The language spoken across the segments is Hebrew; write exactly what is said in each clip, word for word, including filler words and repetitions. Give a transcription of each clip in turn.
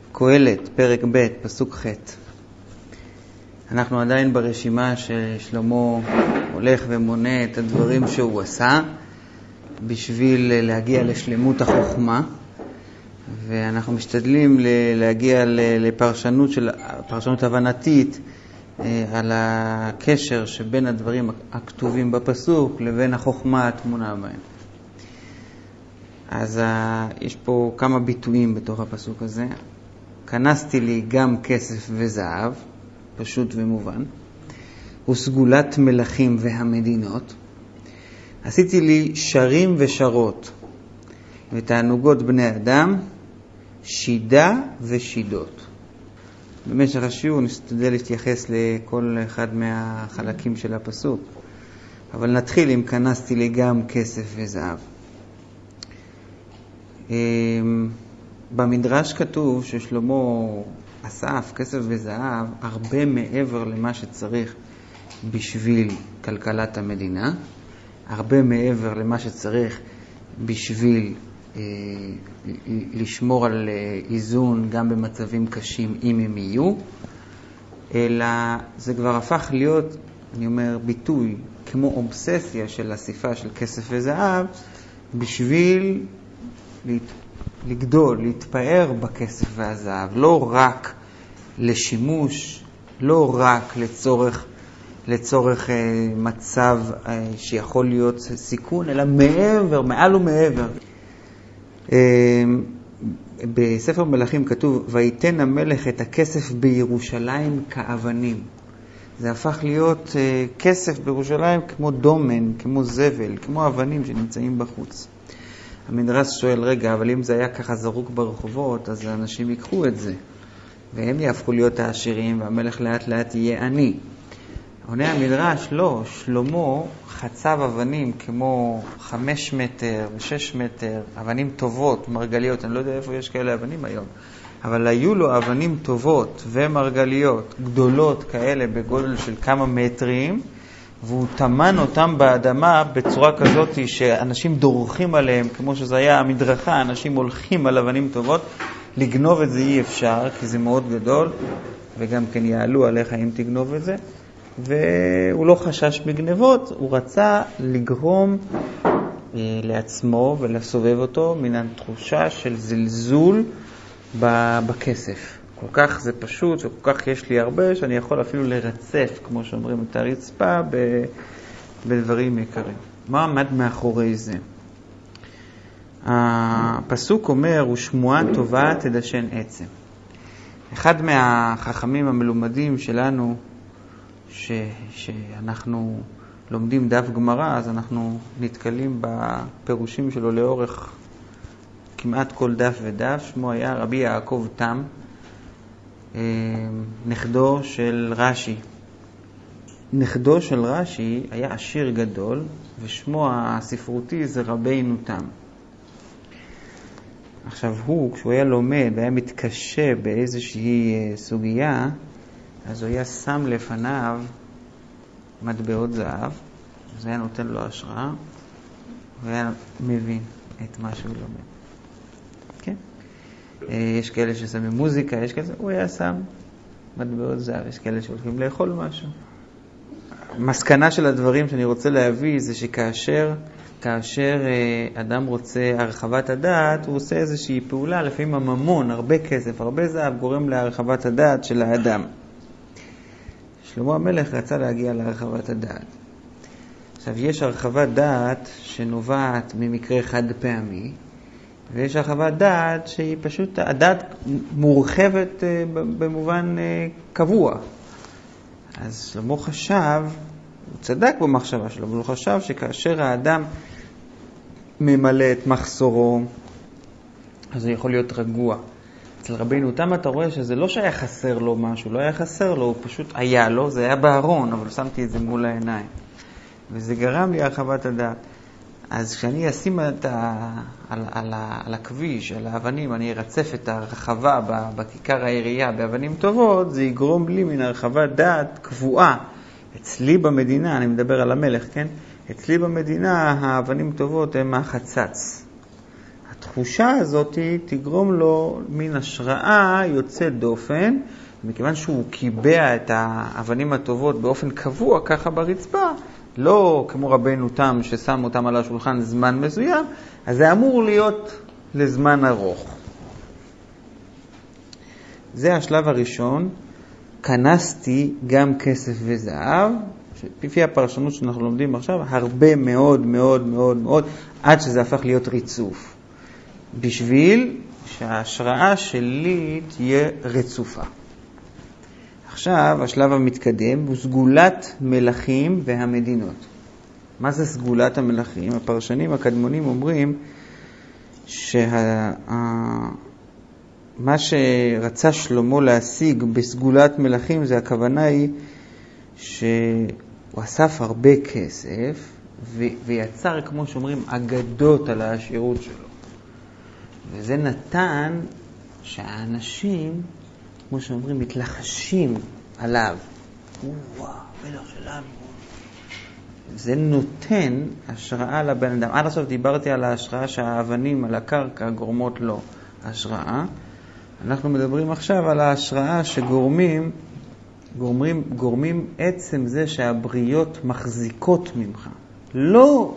קהלת, פרק ב', פסוק ח'. אנחנו עדיין ברשימה ששלמה הולך ומונה את הדברים שהוא עשה בשביל להגיע לשלמות החוכמה, ואנחנו משתדלים להגיע לפרשנות של פרשנות הבנתית על הקשר שבין הדברים הכתובים בפסוק לבין החוכמה התמונה בהם. אז יש פה כמה ביטויים בתוך הפסוק הזה. כנסתי לי גם כסף וזהב, פשוט ומובן, וסגולת מלכים והמדינות. עשיתי לי שרים ושרות, ותענוגות בני אדם, שידה ושידות. במשך השיעור נשתדל להתייחס לכל אחד מהחלקים של הפסוק, אבל נתחיל עם כנסתי לי גם כסף וזהב. במדרש כתוב ששלמה אסף כסף וזהב הרבה מעבר למה שצריך בשביל כלכלת המדינה, הרבה מעבר למה שצריך בשביל אה, לשמור על אה, איזון גם במצבים קשים אם הם יהיו, אלא זה כבר הפך להיות, אני אומר, ביטוי כמו אובססיה של אסיפה של כסף וזהב בשביל להת... לגדול, להתפאר בכסף והזהב, לא רק לשימוש, לא רק לצורך, לצורך אה, מצב אה, שיכול להיות סיכון, אלא מעבר, מעל ומעבר. אה, בספר מלכים כתוב, ויתן המלך את הכסף בירושלים כאבנים. זה הפך להיות אה, כסף בירושלים כמו דומן, כמו זבל, כמו אבנים שנמצאים בחוץ. המדרש שואל, רגע, אבל אם זה היה ככה זרוק ברחובות, אז האנשים ייקחו את זה, והם יהפכו להיות העשירים, והמלך לאט לאט יהיה עני. עונה המדרש, לא, שלמה חצב אבנים כמו חמש מטר ושש מטר, אבנים טובות, מרגליות, אני לא יודע איפה יש כאלה אבנים היום, אבל היו לו אבנים טובות ומרגליות, גדולות כאלה בגודל של כמה מטרים, והוא תמן אותם באדמה בצורה כזאת שאנשים דורכים עליהם, כמו שזה היה המדרכה, אנשים הולכים על אבנים טובות. לגנוב את זה אי אפשר, כי זה מאוד גדול, וגם כן יעלו עליך אם תגנוב את זה. והוא לא חשש מגנבות, הוא רצה לגרום אה, לעצמו ולסובב אותו מן התחושה של זלזול בכסף. כל כך זה פשוט, וכל כך יש לי הרבה, שאני יכול אפילו לרצף, כמו שאומרים, את הרצפה בדברים יקרים. מה עמד מאחורי זה? הפסוק אומר, ושמועה טובה תדשן עצם. אחד מהחכמים המלומדים שלנו, ש, שאנחנו לומדים דף גמרא, אז אנחנו נתקלים בפירושים שלו לאורך כמעט כל דף ודף. שמו היה רבי יעקב תם, נכדו של רש"י. נכדו של רש"י היה עשיר גדול, ושמו הספרותי זה רבינו תם. עכשיו הוא, כשהוא היה לומד והיה מתקשה באיזושהי סוגיה, אז הוא היה שם לפניו מטבעות זהב, זה היה נותן לו השראה, והיה מבין את מה שהוא לומד. כן? יש כאלה ששמים מוזיקה, יש כאלה, הוא היה שם מטבעות זהב, יש כאלה שהולכים לאכול משהו. מסקנה של הדברים שאני רוצה להביא זה שכאשר כאשר אדם רוצה הרחבת הדעת, הוא עושה איזושהי פעולה, לפעמים הממון, הרבה כסף, הרבה זהב, גורם להרחבת הדעת של האדם. שלמה המלך רצה להגיע להרחבת הדעת. עכשיו, יש הרחבת דעת שנובעת ממקרה חד פעמי, ויש הרחבת דעת שהיא פשוט, הדעת מורחבת במובן קבוע. אז שלמה חשב, הוא צדק במחשבה שלו, אבל הוא חשב שכאשר האדם ממלא את מחסורו, אז הוא יכול להיות רגוע. אצל רבינו תם אתה רואה שזה לא שהיה חסר לו משהו, לא היה חסר לו, הוא פשוט היה לו, זה היה בארון, אבל שמתי את זה מול העיניים. וזה גרם לי הרחבת הדעת. אז כשאני אשים את ה... על, על, על הכביש, על האבנים, אני ארצף את הרחבה בכיכר העירייה באבנים טובות, זה יגרום לי מן הרחבת דעת קבועה. אצלי במדינה, אני מדבר על המלך, כן? אצלי במדינה האבנים טובות הם החצץ. התחושה הזאת תגרום לו מין השראה יוצאת דופן, מכיוון שהוא קיבע את האבנים הטובות באופן קבוע ככה ברצפה, לא כמו רבנו תם ששם אותם על השולחן זמן מסוים, אז זה אמור להיות לזמן ארוך. זה השלב הראשון, כנסתי גם כסף וזהב, לפי הפרשנות שאנחנו לומדים עכשיו, הרבה מאוד מאוד מאוד מאוד, עד שזה הפך להיות ריצוף. בשביל שההשראה שלי תהיה רצופה. עכשיו, השלב המתקדם הוא סגולת מלכים והמדינות. מה זה סגולת המלכים? הפרשנים הקדמונים אומרים שה... מה שרצה שלמה להשיג בסגולת מלכים, זה הכוונה היא שהוא אסף הרבה כסף ו... ויצר, כמו שאומרים, אגדות על העשירות שלו. וזה נתן שהאנשים, כמו שאומרים, מתלחשים עליו. וואו, מלך שלנו. זה נותן השראה לבן אדם. עד עכשיו דיברתי על ההשראה שהאבנים על הקרקע גורמות לו השראה. אנחנו מדברים עכשיו על ההשראה שגורמים, גורמים, גורמים עצם זה שהבריות מחזיקות ממך. לא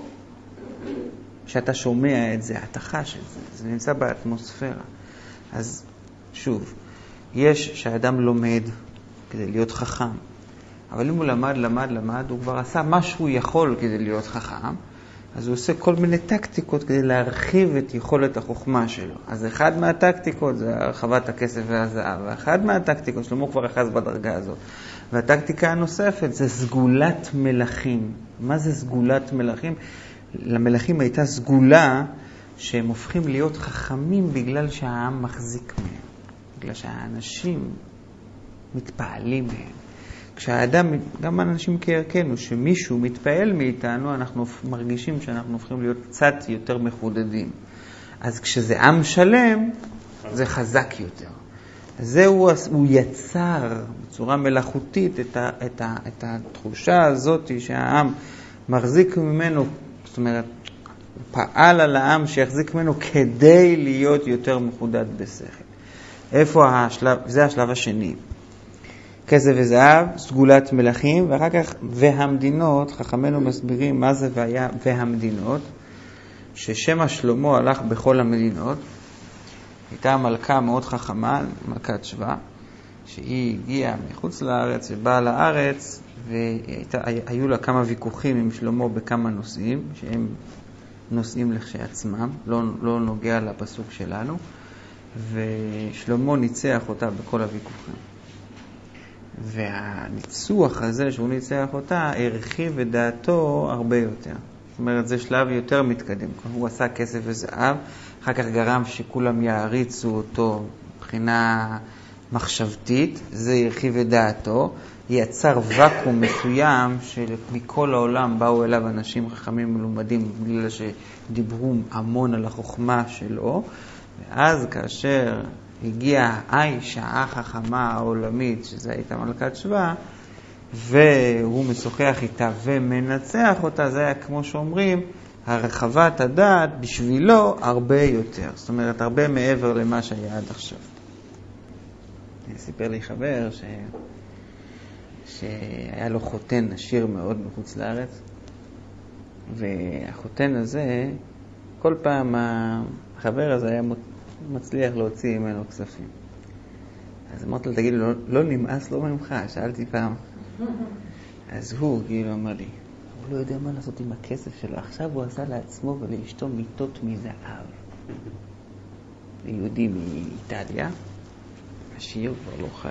שאתה שומע את זה, אתה חש את זה. זה נמצא באטמוספירה. אז שוב, יש שהאדם לומד כדי להיות חכם. אבל אם הוא למד, למד, למד, הוא כבר עשה מה שהוא יכול כדי להיות חכם, אז הוא עושה כל מיני טקטיקות כדי להרחיב את יכולת החוכמה שלו. אז אחד מהטקטיקות זה הרחבת הכסף והזהב, ואחד מהטקטיקות, שלמה כבר אחז בדרגה הזאת. והטקטיקה הנוספת זה סגולת מלכים. מה זה סגולת מלכים? למלכים הייתה סגולה שהם הופכים להיות חכמים בגלל שהעם מחזיק מהם. בגלל שהאנשים מתפעלים מהם. כשהאדם, גם אנשים כערכנו, שמישהו מתפעל מאיתנו, אנחנו מרגישים שאנחנו הופכים להיות קצת יותר מחודדים. אז כשזה עם שלם, זה חזק יותר. זה הוא, הוא יצר בצורה מלאכותית את, ה, את, ה, את התחושה הזאת שהעם מחזיק ממנו, זאת אומרת, הוא פעל על העם שיחזיק ממנו כדי להיות יותר מחודד בשכל. איפה השלב? זה השלב השני. כסף וזהב, סגולת מלכים, ואחר כך והמדינות, חכמינו מסבירים מה זה והיה והמדינות, ששם שלמה הלך בכל המדינות. הייתה מלכה מאוד חכמה, מלכת שבא, שהיא הגיעה מחוץ לארץ ובאה לארץ, והיו לה כמה ויכוחים עם שלמה בכמה נושאים, שהם נושאים לכשעצמם, לא, לא נוגע לפסוק שלנו, ושלמה ניצח אותה בכל הוויכוחים. והניצוח הזה שהוא ניצח אותה הרחיב את דעתו הרבה יותר. זאת אומרת, זה שלב יותר מתקדם. הוא עשה כסף וזהב, אחר כך גרם שכולם יעריצו אותו מבחינה מחשבתית, זה הרחיב את דעתו, יצר וקום מסוים שמכל העולם באו אליו אנשים חכמים מלומדים בגלל שדיברו המון על החוכמה שלו, ואז כאשר הגיעה האישה החכמה העולמית, שזה הייתה מלכת שבא, והוא משוחח איתה ומנצח אותה, זה היה כמו שאומרים, הרחבת הדעת בשבילו הרבה יותר. זאת אומרת, הרבה מעבר למה שהיה עד עכשיו. סיפר לי חבר ש... שהיה לו חותן עשיר מאוד מחוץ לארץ, והחותן הזה, כל פעם החבר הזה היה מצליח להוציא ממנו כספים. אז אמרתי לו, תגיד, לא, לא נמאס לו ממך? שאלתי פעם. אז הוא, כאילו, אמר לי, הוא לא יודע מה לעשות עם הכסף שלו. עכשיו הוא עשה לעצמו ולאשתו מיטות מזהב. יהודי מאיטליה, עשיר, כבר לא חי.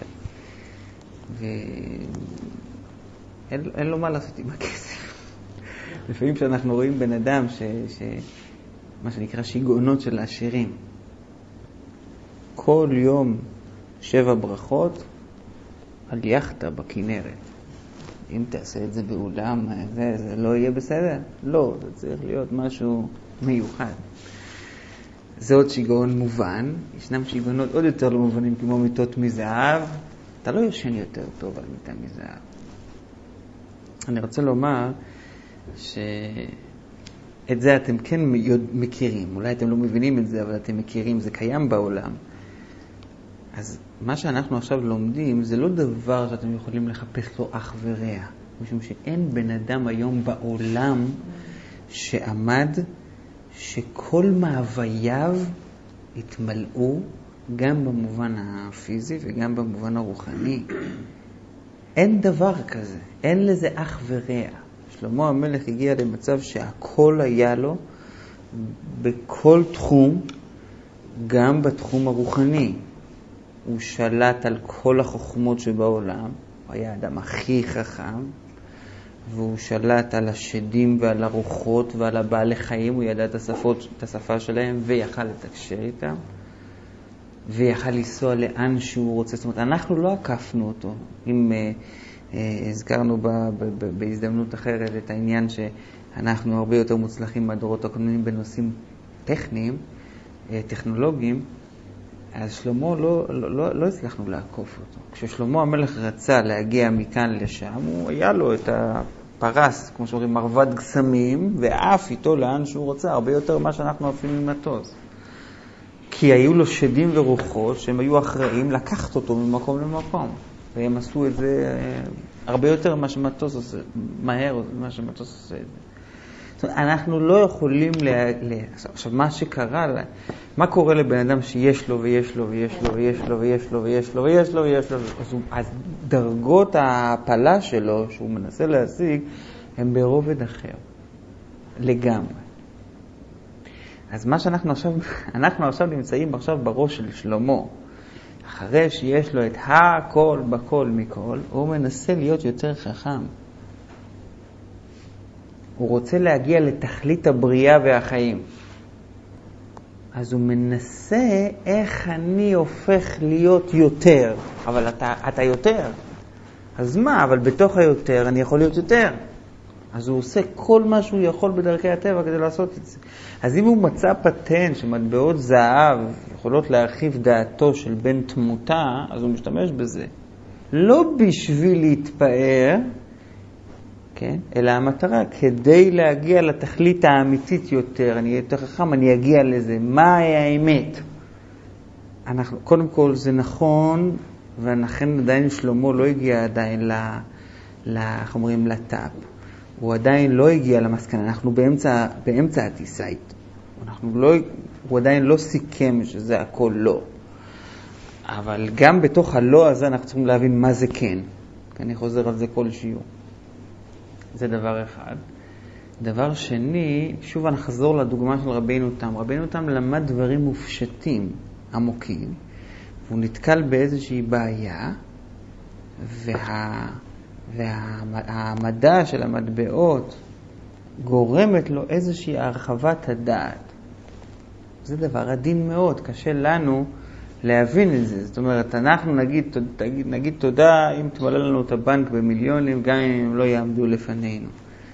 ואין לו מה לעשות עם הכסף. לפעמים שאנחנו רואים בן אדם, ש... ש... מה שנקרא שיגעונות של העשירים. כל יום שבע ברכות על יחטה בכנרת. אם תעשה את זה באולם, זה, זה לא יהיה בסדר? לא, זה צריך להיות משהו מיוחד. זה עוד שיגעון מובן. ישנם שיגעונות עוד יותר לא מובנים, כמו מיטות מזהב. אתה לא יושן יותר טוב על מיטה מזהב. אני רוצה לומר ש... את זה אתם כן מכירים. אולי אתם לא מבינים את זה, אבל אתם מכירים, זה קיים בעולם. אז מה שאנחנו עכשיו לומדים, זה לא דבר שאתם יכולים לחפש לו אח ורע. משום שאין בן אדם היום בעולם שעמד שכל מאווייו התמלאו גם במובן הפיזי וגם במובן הרוחני. אין דבר כזה, אין לזה אח ורע. שלמה המלך הגיע למצב שהכל היה לו בכל תחום, גם בתחום הרוחני. הוא שלט על כל החוכמות שבעולם, הוא היה האדם הכי חכם, והוא שלט על השדים ועל הרוחות ועל הבעלי חיים, הוא ידע את, השפות, את השפה שלהם ויכל לתקשר איתם, ויכל לנסוע לאן שהוא רוצה. זאת אומרת, אנחנו לא עקפנו אותו. אם אה, אה, הזכרנו ב, ב, ב, בהזדמנות אחרת את העניין שאנחנו הרבה יותר מוצלחים מהדורות הקודמים בנושאים טכניים, אה, טכנולוגיים, אז שלמה לא, לא, לא, לא הצלחנו לעקוף אותו. כששלמה המלך רצה להגיע מכאן לשם, הוא היה לו את הפרס, כמו שאומרים, מרבד גסמים, ואף איתו לאן שהוא רוצה, הרבה יותר מה שאנחנו עפים ממטוס. כי היו לו שדים ורוחות שהם היו אחראים לקחת אותו ממקום למקום. והם עשו את זה הרבה יותר ממה שמטוס עושה, מהר ממה שמטוס עושה את זה. זאת אומרת, אנחנו לא יכולים ל... ל... עכשיו, מה שקרה, מה קורה לבן אדם שיש לו ויש לו ויש לו ויש לו ויש לו ויש לו ויש לו ויש לו, אז, הוא... אז דרגות ההפלה שלו שהוא מנסה להשיג הם ברובד אחר, לגמרי. אז מה שאנחנו עכשיו, אנחנו עכשיו נמצאים עכשיו בראש של שלמה, אחרי שיש לו את הכל בכל מכל, הוא מנסה להיות יותר חכם. הוא רוצה להגיע לתכלית הבריאה והחיים. אז הוא מנסה איך אני הופך להיות יותר. אבל אתה, אתה יותר. אז מה? אבל בתוך היותר אני יכול להיות יותר. אז הוא עושה כל מה שהוא יכול בדרכי הטבע כדי לעשות את זה. אז אם הוא מצא פטנט שמטבעות זהב יכולות להרחיב דעתו של בן תמותה, אז הוא משתמש בזה. לא בשביל להתפאר, כן? אלא המטרה, כדי להגיע לתכלית האמיתית יותר, אני יותר חכם, אני אגיע לזה. מה האמת? אנחנו, קודם כל זה נכון, ולכן עדיין שלמה לא הגיע עדיין ל, ל, איך אומרים, לטאפ. הוא עדיין לא הגיע למסקנה, אנחנו באמצע, באמצע הטיסה איתו. אנחנו לא, הוא עדיין לא סיכם שזה הכל לא. אבל גם בתוך הלא הזה אנחנו צריכים להבין מה זה כן. כי אני חוזר על זה כל שיעור. זה דבר אחד. דבר שני, שוב נחזור לדוגמה של רבינו תם. רבינו תם למד דברים מופשטים, עמוקים, והוא נתקל באיזושהי בעיה, וה... והמדע של המטבעות גורמת לו איזושהי הרחבת הדעת. זה דבר עדין מאוד, קשה לנו להבין את זה. זאת אומרת, אנחנו נגיד, נגיד, נגיד תודה אם תמלא לנו את הבנק במיליונים, גם אם הם לא יעמדו לפנינו.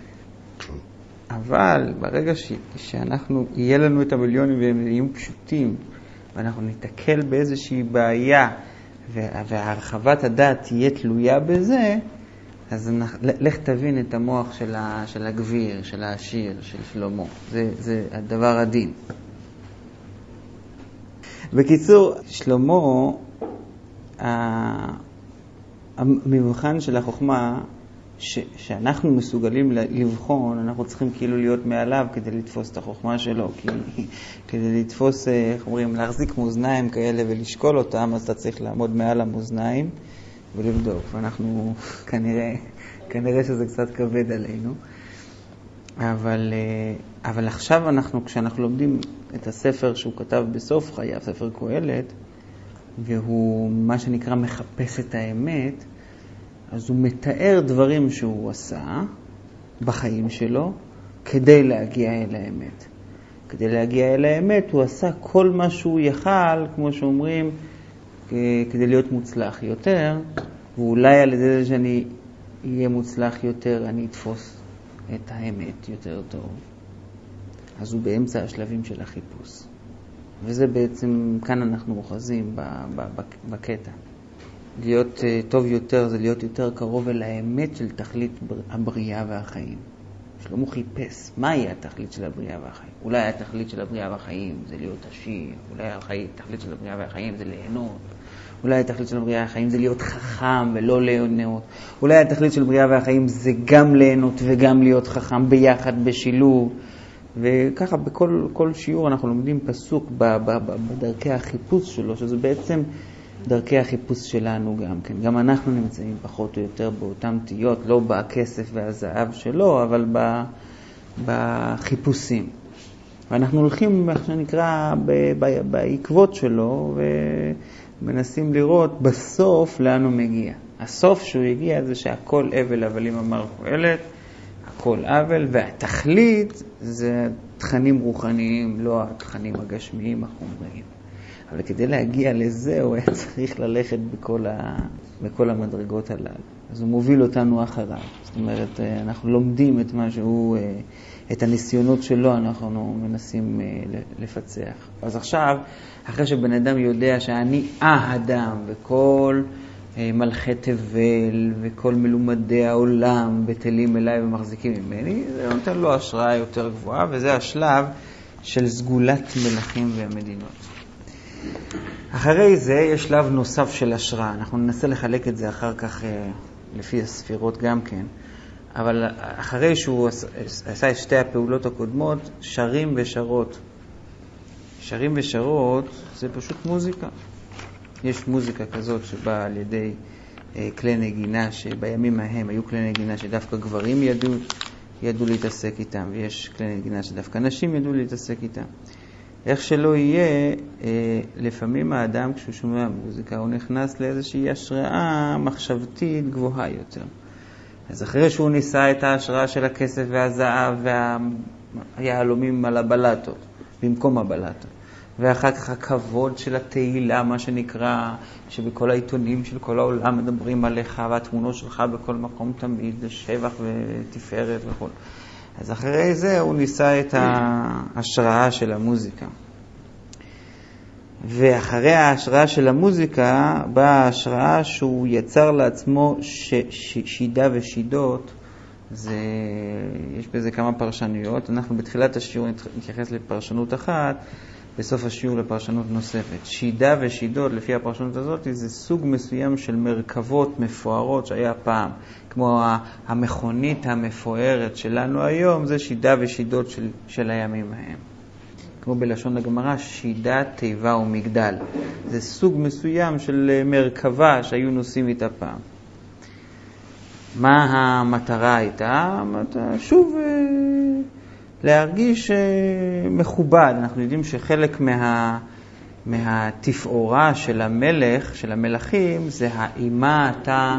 אבל ברגע ש, שאנחנו, יהיה לנו את המיליונים והם יהיו פשוטים, ואנחנו ניתקל באיזושהי בעיה, והרחבת הדעת תהיה תלויה בזה, אז לך תבין את המוח של, ה, של הגביר, של העשיר, של שלמה. זה, זה הדבר הדין. בקיצור, שלמה, המבחן של החוכמה, ש, שאנחנו מסוגלים לבחון, אנחנו צריכים כאילו להיות מעליו כדי לתפוס את החוכמה שלו. כי, כדי לתפוס, איך אומרים, להחזיק מאזניים כאלה ולשקול אותם, אז אתה צריך לעמוד מעל המאזניים. ולבדוק, ואנחנו כנראה, כנראה שזה קצת כבד עלינו. אבל, אבל עכשיו אנחנו, כשאנחנו לומדים את הספר שהוא כתב בסוף חייו, ספר קהלת, והוא מה שנקרא מחפש את האמת, אז הוא מתאר דברים שהוא עשה בחיים שלו כדי להגיע אל האמת. כדי להגיע אל האמת הוא עשה כל מה שהוא יכל, כמו שאומרים, כדי להיות מוצלח יותר, ואולי על ידי זה שאני אהיה מוצלח יותר, אני אתפוס את האמת יותר טוב. אז הוא באמצע השלבים של החיפוש. וזה בעצם, כאן אנחנו מוחזים בקטע. להיות טוב יותר זה להיות יותר קרוב אל האמת של תכלית הבריאה והחיים. שלמה חיפש, מהי התכלית של הבריאה והחיים? אולי התכלית של הבריאה והחיים זה להיות עשיר, אולי התכלית של הבריאה והחיים זה ליהנות, אולי התכלית של הבריאה והחיים זה להיות חכם ולא ליהנות, אולי התכלית של הבריאה והחיים זה גם ליהנות וגם להיות חכם ביחד, בשילוב. וככה בכל כל שיעור אנחנו לומדים פסוק ב, ב, ב, בדרכי החיפוש שלו, שזה בעצם דרכי החיפוש שלנו גם כן. גם אנחנו נמצאים פחות או יותר באותם תיות, לא בכסף והזהב שלו, אבל ב, בחיפושים. ואנחנו הולכים, איך שנקרא, ב, ב, בעקבות שלו, ומנסים לראות בסוף לאן הוא מגיע. הסוף שהוא הגיע זה שהכל אבל הבלים אמר קהלת, הכל אבל, והתכלית זה תכנים רוחניים, לא התכנים הגשמיים החומריים. אבל כדי להגיע לזה הוא היה צריך ללכת בכל, ה... בכל המדרגות הללו. אז הוא מוביל אותנו אחריו. זאת אומרת, אנחנו לומדים את מה שהוא, את הניסיונות שלו אנחנו מנסים לפצח. אז עכשיו, אחרי שבן אדם יודע שאני האדם וכל מלכי תבל וכל מלומדי העולם בטלים אליי ומחזיקים ממני, זה נותן לו השראה יותר גבוהה, וזה השלב של סגולת מלכים והמדינות. אחרי זה יש שלב נוסף של השראה. אנחנו ננסה לחלק את זה אחר כך לפי הספירות גם כן. אבל אחרי שהוא עשה את שתי הפעולות הקודמות, שרים ושרות. שרים ושרות זה פשוט מוזיקה. יש מוזיקה כזאת שבאה על ידי כלי נגינה, שבימים ההם היו כלי נגינה שדווקא גברים ידעו, ידעו להתעסק איתם, ויש כלי נגינה שדווקא נשים ידעו להתעסק איתם. איך שלא יהיה, לפעמים האדם כשהוא שומע מוזיקה, הוא נכנס לאיזושהי השראה מחשבתית גבוהה יותר. אז אחרי שהוא ניסה את ההשראה של הכסף והזהב והיהלומים על הבלטות, במקום הבלטות, ואחר כך הכבוד של התהילה, מה שנקרא, שבכל העיתונים של כל העולם מדברים עליך, והתמונות שלך בכל מקום תמיד, שבח ותפארת וכל. אז אחרי זה הוא ניסה את ההשראה של המוזיקה. ואחרי ההשראה של המוזיקה, באה ההשראה שהוא יצר לעצמו ש- ש- שידה ושידות. זה, יש בזה כמה פרשנויות. אנחנו בתחילת השיעור נתייחס לפרשנות אחת, בסוף השיעור לפרשנות נוספת. שידה ושידות, לפי הפרשנות הזאת, זה סוג מסוים של מרכבות מפוארות שהיה פעם. כמו המכונית המפוארת שלנו היום, זה שידה ושידות של, של הימים ההם. כמו בלשון הגמרא, שידה, תיבה ומגדל. זה סוג מסוים של מרכבה שהיו נוסעים איתה פעם. מה המטרה הייתה? שוב, להרגיש מכובד. אנחנו יודעים שחלק מה, מהתפאורה של המלך, של המלכים, זה האימה אתה...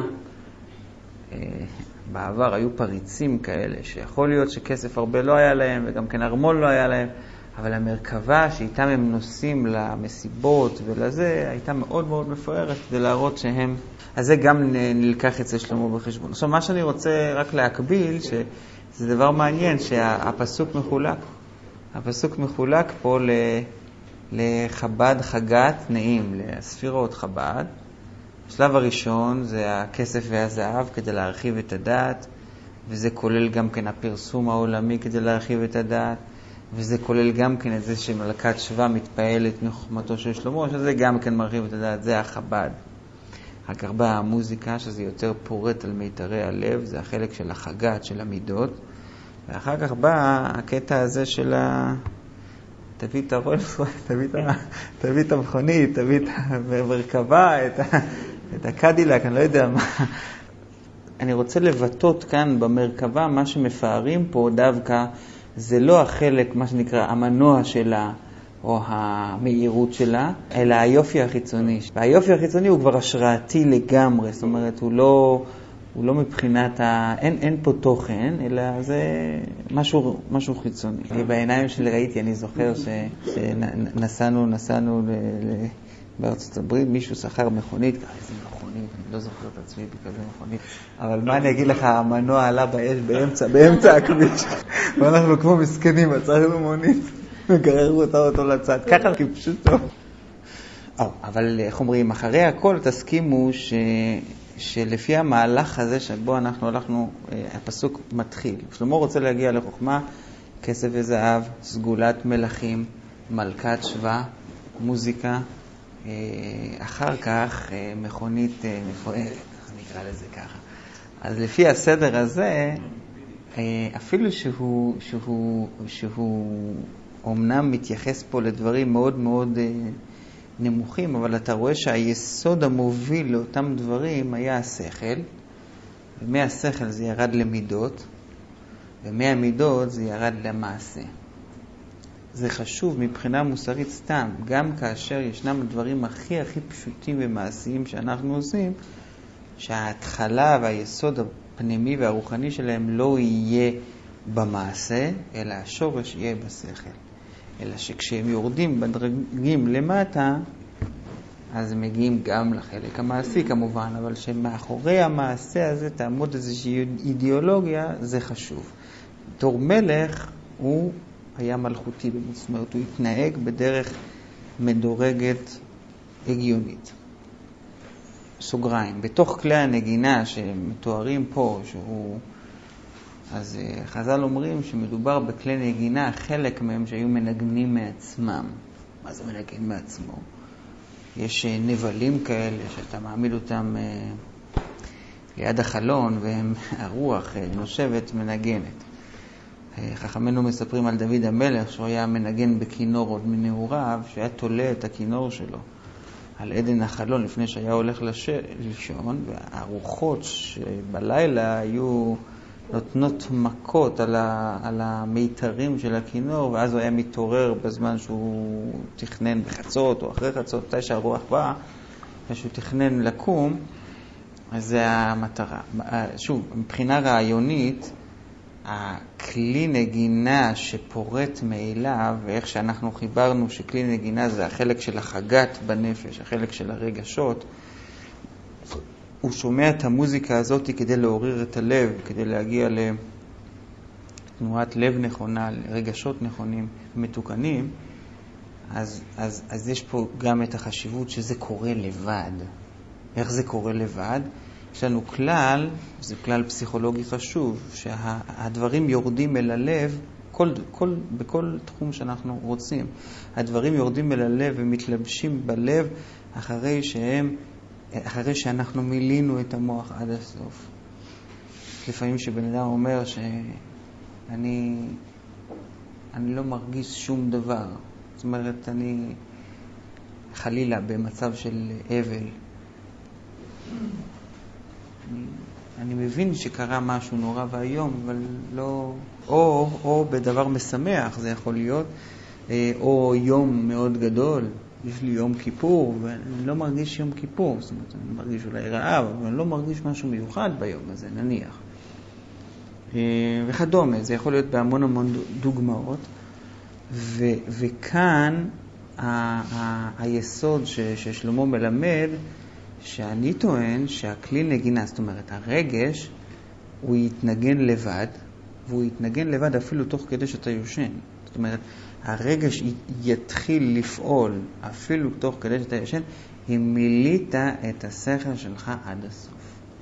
בעבר היו פריצים כאלה, שיכול להיות שכסף הרבה לא היה להם, וגם כן ארמון לא היה להם, אבל המרכבה שאיתם הם נוסעים למסיבות ולזה, הייתה מאוד מאוד מפוארת כדי להראות שהם... אז זה גם נלקח אצל שלמה בחשבון. עכשיו, מה שאני רוצה רק להקביל, שזה דבר מעניין, שהפסוק מחולק. הפסוק מחולק פה לחב"ד חגת נעים, לספירות חב"ד. השלב הראשון זה הכסף והזהב כדי להרחיב את הדעת, וזה כולל גם כן הפרסום העולמי כדי להרחיב את הדעת, וזה כולל גם כן את זה שמלכת שבא מתפעלת מחוכמתו של שלמה, שזה גם כן מרחיב את הדעת, זה החב"ד. אחר כך באה המוזיקה, שזה יותר פורט על מיתרי הלב, זה החלק של החגת, של המידות, ואחר כך בא הקטע הזה של ה... תביא את הרולס, תביא את המכונית, תביא את המרכבה, את, ה... את הקדילק, אני לא יודע מה. אני רוצה לבטאות כאן במרכבה, מה שמפארים פה דווקא, זה לא החלק, מה שנקרא, המנוע שלה, או המהירות שלה, אלא היופי החיצוני. והיופי החיצוני הוא כבר השראתי לגמרי, זאת אומרת, הוא לא, הוא לא מבחינת ה... אין, אין פה תוכן, אלא זה משהו, משהו חיצוני. בעיניים שלי ראיתי, אני זוכר ש, שנסענו, נסענו ל, ל, בארצות הברית, מישהו שכר מכונית, איזה מכונית, אני לא זוכר את עצמי בכזה מכונית, אבל מה אני אגיד לך, המנוע עלה באש באמצע, באמצע הכביש, ואנחנו כמו מסכנים, עצרנו מונית, וגררו אותה אותו לצד, ככה כפשוטו. אבל איך אומרים, אחרי הכל תסכימו ש... שלפי המהלך הזה שבו אנחנו הלכנו, הפסוק מתחיל. שלמה רוצה להגיע לחוכמה, כסף וזהב, סגולת מלכים, מלכת שבא, מוזיקה, אחר כך מכונית מפוארת, נקרא לזה ככה. אז לפי הסדר הזה, אפילו שהוא, שהוא, שהוא אומנם מתייחס פה לדברים מאוד מאוד נמוכים, אבל אתה רואה שהיסוד המוביל לאותם דברים היה השכל, ומהשכל זה ירד למידות, ומהמידות זה ירד למעשה. זה חשוב מבחינה מוסרית סתם, גם כאשר ישנם דברים הכי הכי פשוטים ומעשיים שאנחנו עושים, שההתחלה והיסוד הפנימי והרוחני שלהם לא יהיה במעשה, אלא השורש יהיה בשכל. אלא שכשהם יורדים בדרגים למטה, אז הם מגיעים גם לחלק המעשי כמובן, אבל שמאחורי המעשה הזה תעמוד איזושהי אידיאולוגיה, זה חשוב. תור מלך הוא היה מלכותי, זאת אומרת, הוא התנהג בדרך מדורגת הגיונית. סוגריים, בתוך כלי הנגינה שמתוארים פה, שהוא, אז חז"ל אומרים שמדובר בכלי נגינה, חלק מהם שהיו מנגנים מעצמם. מה זה מנגן מעצמו? יש נבלים כאלה שאתה מעמיד אותם ליד החלון, והם הרוח נושבת מנגנת. חכמינו מספרים על דוד המלך שהוא היה מנגן בכינור עוד מנעוריו, שהיה תולה את הכינור שלו על עדן החלון לפני שהיה הולך לש... לישון, והרוחות שבלילה היו נותנות מכות על, ה... על המיתרים של הכינור, ואז הוא היה מתעורר בזמן שהוא תכנן בחצות או אחרי חצות, מתי שהרוח באה, ושהוא תכנן לקום. אז זה המטרה. שוב, מבחינה רעיונית, הכלי נגינה שפורט מאליו, ואיך שאנחנו חיברנו שכלי נגינה זה החלק של החגת בנפש, החלק של הרגשות, הוא שומע את המוזיקה הזאת כדי לעורר את הלב, כדי להגיע לתנועת לב נכונה, לרגשות נכונים מתוקנים. אז, אז, אז יש פה גם את החשיבות שזה קורה לבד. איך זה קורה לבד? יש לנו כלל, זה כלל פסיכולוגי חשוב, שהדברים יורדים אל הלב, כל, כל, בכל תחום שאנחנו רוצים. הדברים יורדים אל הלב ומתלבשים בלב אחרי שהם, אחרי שאנחנו מילינו את המוח עד הסוף. לפעמים שבן אדם אומר שאני אני לא מרגיש שום דבר. זאת אומרת, אני חלילה במצב של אבל. אני, אני מבין שקרה משהו נורא והיום, אבל לא, או, או בדבר משמח, זה יכול להיות, או יום מאוד גדול, יש לי יום כיפור, ואני לא מרגיש יום כיפור, זאת אומרת, אני מרגיש אולי רעב, אבל אני לא מרגיש משהו מיוחד ביום הזה, נניח. וכדומה, זה יכול להיות בהמון המון דוגמאות, ו, וכאן ה, ה, היסוד ש, ששלמה מלמד, שאני טוען שהכלי נגינה, זאת אומרת, הרגש, הוא יתנגן לבד, והוא יתנגן לבד אפילו תוך כדי שאתה יושן. זאת אומרת, הרגש יתחיל לפעול אפילו תוך כדי שאתה יושן, אם מילאת את השכל שלך עד הסוף.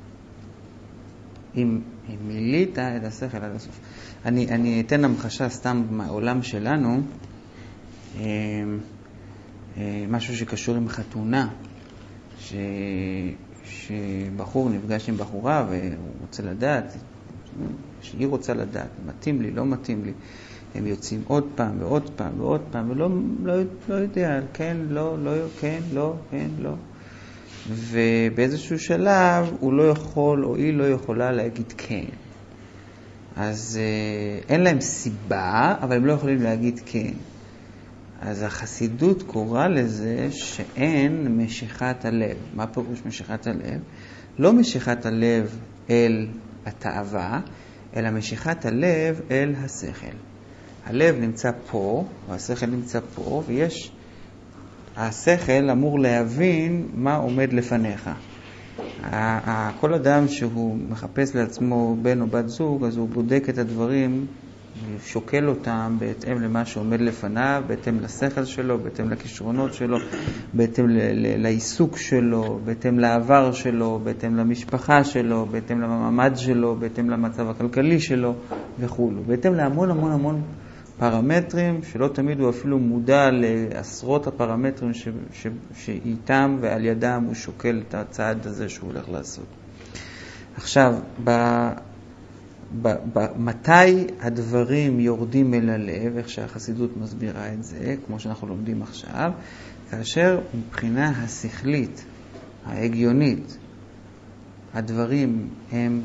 אם, אם מילאת את השכל עד הסוף. אני, אני אתן המחשה סתם מהעולם שלנו, משהו שקשור עם חתונה. ש... שבחור נפגש עם בחורה והוא רוצה לדעת, שהיא רוצה לדעת, מתאים לי, לא מתאים לי. הם יוצאים עוד פעם ועוד פעם ועוד פעם, ולא לא, לא יודע, כן, לא, לא, כן, לא, כן, לא. ובאיזשהו שלב הוא לא יכול או היא לא יכולה להגיד כן. אז אה, אין להם סיבה, אבל הם לא יכולים להגיד כן. אז החסידות קוראה לזה שאין משיכת הלב. מה פירוש משיכת הלב? לא משיכת הלב אל התאווה, אלא משיכת הלב אל השכל. הלב נמצא פה, והשכל נמצא פה, ויש, השכל אמור להבין מה עומד לפניך. כל אדם שהוא מחפש לעצמו בן או בת זוג, אז הוא בודק את הדברים שוקל אותם בהתאם למה שעומד לפניו, בהתאם לשכל שלו, בהתאם לכישרונות שלו, בהתאם ל- ל- לעיסוק שלו, בהתאם לעבר שלו, בהתאם למשפחה שלו, בהתאם למעמד שלו, בהתאם למצב הכלכלי שלו וכו'. בהתאם להמון המון המון פרמטרים, שלא תמיד הוא אפילו מודע לעשרות הפרמטרים ש- ש- שאיתם ועל ידם הוא שוקל את הצעד הזה שהוא הולך לעשות. עכשיו, ב... ב- ב- מתי הדברים יורדים אל הלב, איך שהחסידות מסבירה את זה, כמו שאנחנו לומדים עכשיו, כאשר מבחינה השכלית, ההגיונית, הדברים הם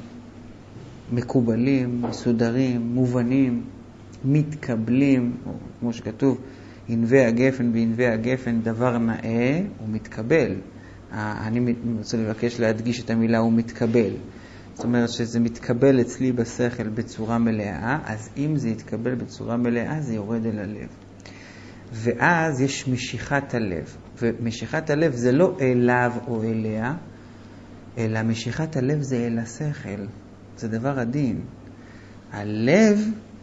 מקובלים, מסודרים, מובנים, מתקבלים, או כמו שכתוב, ענבי הגפן בענבי הגפן דבר נאה, הוא מתקבל. אני רוצה לבקש להדגיש את המילה הוא מתקבל. זאת אומרת שזה מתקבל אצלי בשכל בצורה מלאה, אז אם זה יתקבל בצורה מלאה, זה יורד אל הלב. ואז יש משיכת הלב. ומשיכת הלב זה לא אליו או אליה, אלא משיכת הלב זה אל השכל. זה דבר עדין. הלב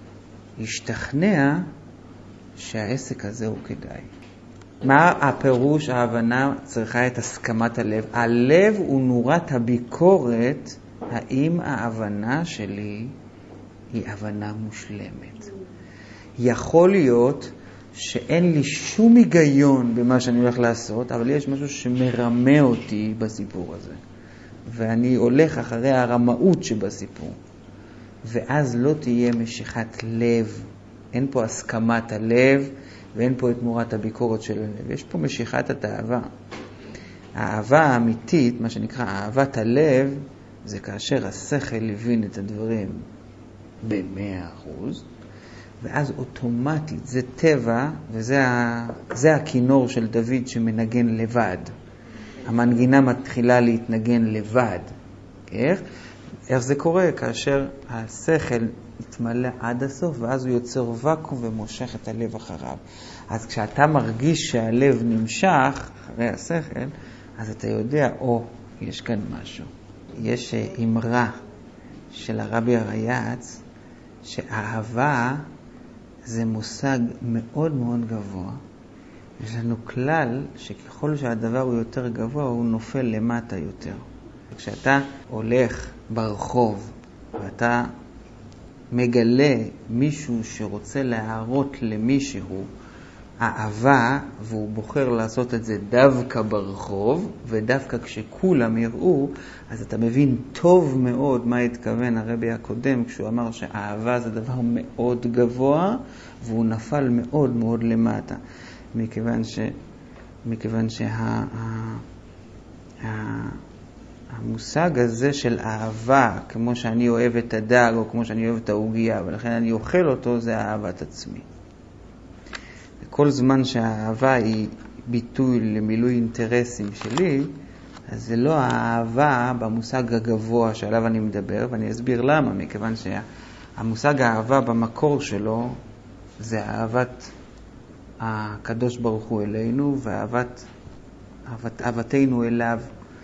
ישתכנע שהעסק הזה הוא כדאי. מה הפירוש, ההבנה צריכה את הסכמת הלב? הלב הוא נורת הביקורת, האם ההבנה שלי היא הבנה מושלמת. יכול להיות שאין לי שום היגיון במה שאני הולך לעשות, אבל יש משהו שמרמה אותי בסיפור הזה. ואני הולך אחרי הרמאות שבסיפור. ואז לא תהיה משיכת לב. אין פה הסכמת הלב, ואין פה את תמורת הביקורת של הלב. יש פה משיכת התאווה. האהבה האמיתית, מה שנקרא אהבת הלב, זה כאשר השכל הבין את הדברים במאה אחוז, ואז אוטומטית, זה טבע, וזה ה... זה הכינור של דוד שמנגן לבד. המנגינה מתחילה להתנגן לבד. איך? איך זה קורה? כאשר השכל מתמלא עד הסוף, ואז הוא יוצר וקום ומושך את הלב אחריו. אז כשאתה מרגיש שהלב נמשך אחרי השכל, אז אתה יודע, או, יש כאן משהו. יש אמרה של הרבי הרייץ, שאהבה זה מושג מאוד מאוד גבוה. יש לנו כלל שככל שהדבר הוא יותר גבוה, הוא נופל למטה יותר. כשאתה הולך ברחוב ואתה מגלה מישהו שרוצה להראות למישהו אהבה, והוא בוחר לעשות את זה דווקא ברחוב, ודווקא כשכולם יראו, אז אתה מבין טוב מאוד מה התכוון הרבי הקודם, כשהוא אמר שאהבה זה דבר מאוד גבוה, והוא נפל מאוד מאוד למטה. מכיוון ש... מכיוון שה... ה... ה... המושג הזה של אהבה, כמו שאני אוהב את הדג, או כמו שאני אוהב את העוגיה, ולכן אני אוכל אותו, זה אהבת עצמי. כל זמן שהאהבה היא ביטוי למילוי אינטרסים שלי, אז זה לא האהבה במושג הגבוה שעליו אני מדבר, ואני אסביר למה, מכיוון שהמושג האהבה במקור שלו זה אהבת הקדוש ברוך הוא אלינו, ואהבת אהבת, אהבתנו אליו.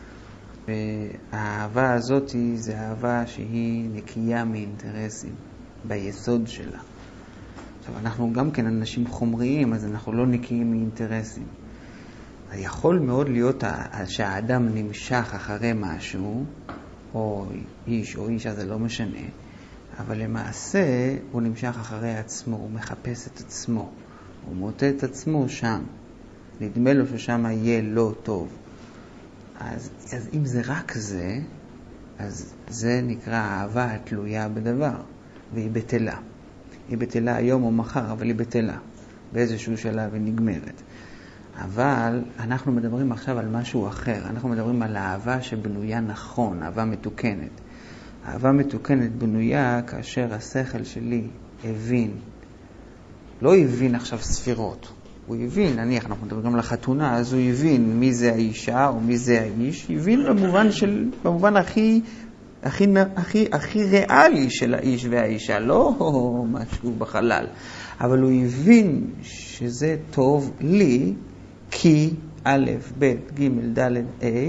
והאהבה הזאת זה אהבה שהיא נקייה מאינטרסים ביסוד שלה. עכשיו, אנחנו גם כן אנשים חומריים, אז אנחנו לא נקיים מאינטרסים. יכול מאוד להיות שהאדם נמשך אחרי משהו, או איש או אישה, זה לא משנה, אבל למעשה הוא נמשך אחרי עצמו, הוא מחפש את עצמו, הוא מוטה את עצמו שם. נדמה לו ששם יהיה לא טוב. אז, אז אם זה רק זה, אז זה נקרא אהבה התלויה בדבר, והיא בטלה. היא בטלה היום או מחר, אבל היא בטלה. באיזשהו שלב היא נגמרת. אבל אנחנו מדברים עכשיו על משהו אחר. אנחנו מדברים על אהבה שבנויה נכון, אהבה מתוקנת. אהבה מתוקנת בנויה כאשר השכל שלי הבין. לא הבין עכשיו ספירות. הוא הבין, נניח, אנחנו מדברים גם לחתונה, אז הוא הבין מי זה האישה או מי זה האיש. הבין במובן של, במובן הכי... הכי, הכי, הכי ריאלי של האיש והאישה, לא משהו בחלל. אבל הוא הבין שזה טוב לי, כי א', ב', ג', ד', ה',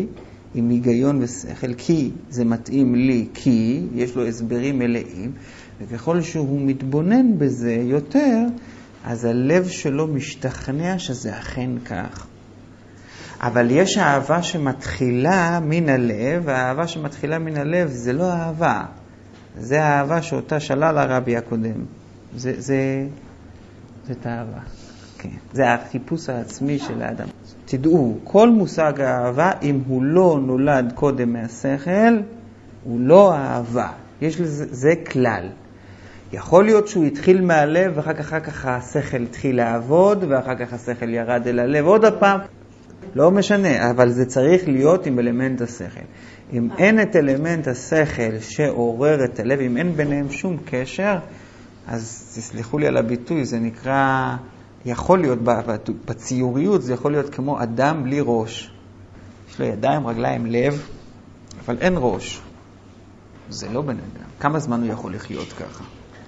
עם היגיון ושכל, כי זה מתאים לי, כי יש לו הסברים מלאים, וככל שהוא מתבונן בזה יותר, אז הלב שלו משתכנע שזה אכן כך. אבל יש אהבה שמתחילה מן הלב, והאהבה שמתחילה מן הלב זה לא אהבה. זה האהבה שאותה שלל הרבי הקודם. זה, זה, זה תאהבה. כן. זה החיפוש העצמי של האדם. תדעו, כל מושג האהבה, אם הוא לא נולד קודם מהשכל, הוא לא אהבה. יש לזה, זה כלל. יכול להיות שהוא התחיל מהלב, ואחר כך, אחר כך השכל התחיל לעבוד, ואחר כך השכל ירד אל הלב. עוד הפעם, לא משנה, אבל זה צריך להיות עם אלמנט השכל. אם אין את אלמנט השכל שעורר את הלב, אם אין ביניהם שום קשר, אז תסלחו לי על הביטוי, זה נקרא, יכול להיות בציוריות, זה יכול להיות כמו אדם בלי ראש. יש לו ידיים, רגליים, לב, אבל אין ראש. זה לא בן אדם. כמה זמן הוא יכול לחיות ככה?